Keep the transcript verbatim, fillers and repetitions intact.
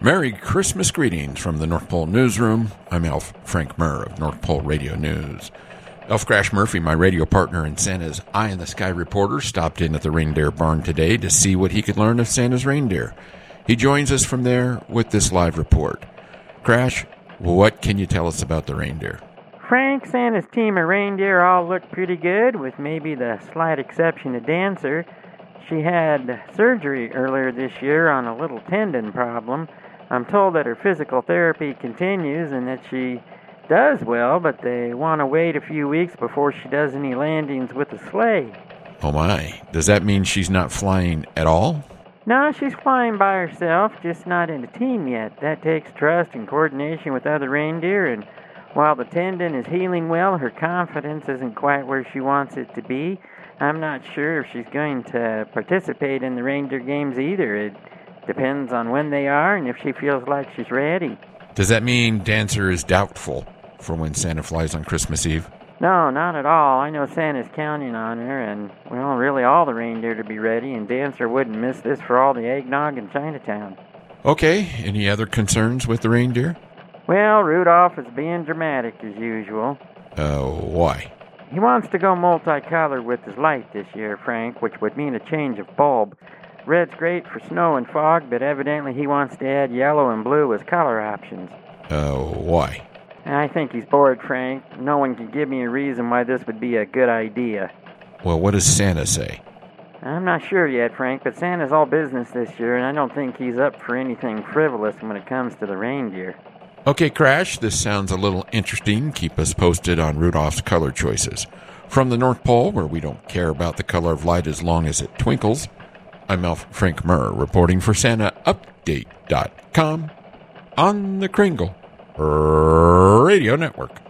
Merry Christmas greetings from the North Pole Newsroom. I'm Elf Frank Murr of North Pole Radio News. Elf Crash Murphy, my radio partner and Santa's Eye in the Sky reporter, stopped in at the reindeer barn today to see what he could learn of Santa's reindeer. He joins us from there with this live report. Crash, what can you tell us about the reindeer? Frank, Santa's team of reindeer all look pretty good, with maybe the slight exception of Dancer. She had surgery earlier this year on a little tendon problem. I'm told that her physical therapy continues and that she does well, but they want to wait a few weeks before she does any landings with the sleigh. Oh my, does that mean she's not flying at all? No, she's flying by herself, just not in a team yet. That takes trust and coordination with other reindeer, and while the tendon is healing well, her confidence isn't quite where she wants it to be. I'm not sure if she's going to participate in the reindeer games either. It depends on when they are and if she feels like she's ready. Does that mean Dancer is doubtful for when Santa flies on Christmas Eve? No, not at all. I know Santa's counting on her, and, well, really all the reindeer to be ready, and Dancer wouldn't miss this for all the eggnog in Chinatown. Okay, any other concerns with the reindeer? Well, Rudolph is being dramatic as usual. Uh, why? He wants to go multicolored with his light this year, Frank, which would mean a change of bulb. Red's great for snow and fog, but evidently he wants to add yellow and blue as color options. Uh, why? I think he's bored, Frank. No one can give me a reason why this would be a good idea. Well, what does Santa say? I'm not sure yet, Frank, but Santa's all business this year, and I don't think he's up for anything frivolous when it comes to the reindeer. Okay, Crash, this sounds a little interesting. Keep us posted on Rudolph's color choices. From the North Pole, where we don't care about the color of light as long as it twinkles, I'm Elf Frank Murr, reporting for Santa Update dot com on the Kringle Radio Network.